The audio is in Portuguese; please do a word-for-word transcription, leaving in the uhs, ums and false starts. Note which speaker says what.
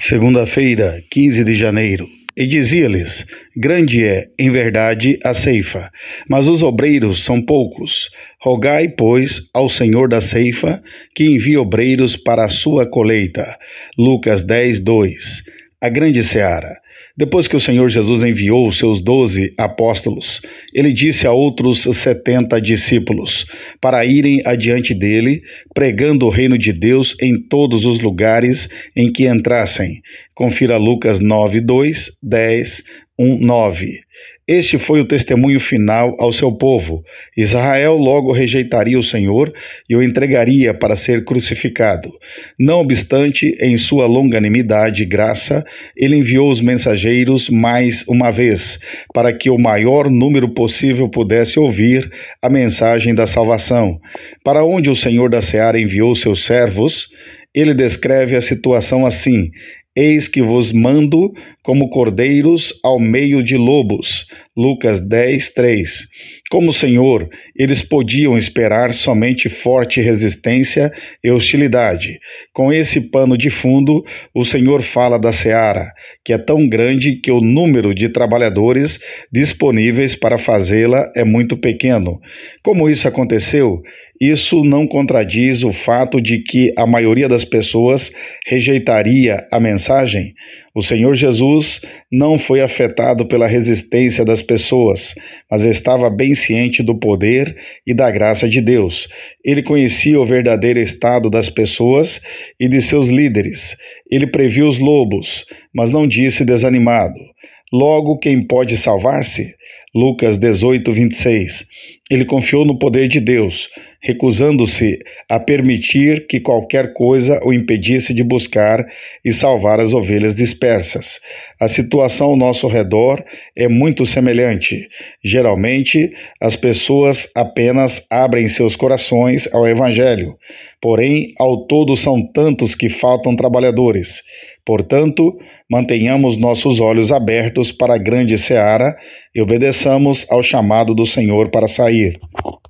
Speaker 1: Segunda-feira, quinze de janeiro. E dizia-lhes: Grande é, em verdade, a ceifa, mas os obreiros são poucos. Rogai, pois, ao Senhor da ceifa, que envie obreiros para a sua colheita. Lucas dez, dois. A grande seara. Depois que o Senhor Jesus enviou os seus doze apóstolos, ele disse a outros setenta discípulos para irem adiante dele, pregando o reino de Deus em todos os lugares em que entrassem. Confira Lucas nove, dois, dez, um, nove. Este foi o testemunho final ao seu povo. Israel logo rejeitaria o Senhor e o entregaria para ser crucificado. Não obstante, em sua longanimidade e graça, ele enviou os mensageiros mais uma vez, para que o maior número possível pudesse ouvir a mensagem da salvação. Para onde o Senhor da seara enviou seus servos, ele descreve a situação assim: Eis que vos mando como cordeiros ao meio de lobos. Lucas dez, três. Como o Senhor, eles podiam esperar somente forte resistência e hostilidade. Com esse pano de fundo, o Senhor fala da seara, que é tão grande que o número de trabalhadores disponíveis para fazê-la é muito pequeno. Como isso aconteceu? Isso não contradiz o fato de que a maioria das pessoas rejeitaria a mensagem? O Senhor Jesus não foi afetado pela resistência das pessoas, mas estava bem ciente do poder e da graça de Deus. Ele conhecia o verdadeiro estado das pessoas e de seus líderes. Ele previu os lobos, mas não disse desanimado: Logo, quem pode salvar-se? Lucas dezoito, vinte e seis. Ele confiou no poder de Deus, recusando-se a permitir que qualquer coisa o impedisse de buscar e salvar as ovelhas dispersas. A situação ao nosso redor é muito semelhante. Geralmente, as pessoas apenas abrem seus corações ao Evangelho, porém, ao todo são tantos que faltam trabalhadores. Portanto, mantenhamos nossos olhos abertos para a grande seara e obedeçamos ao chamado do Senhor para sair.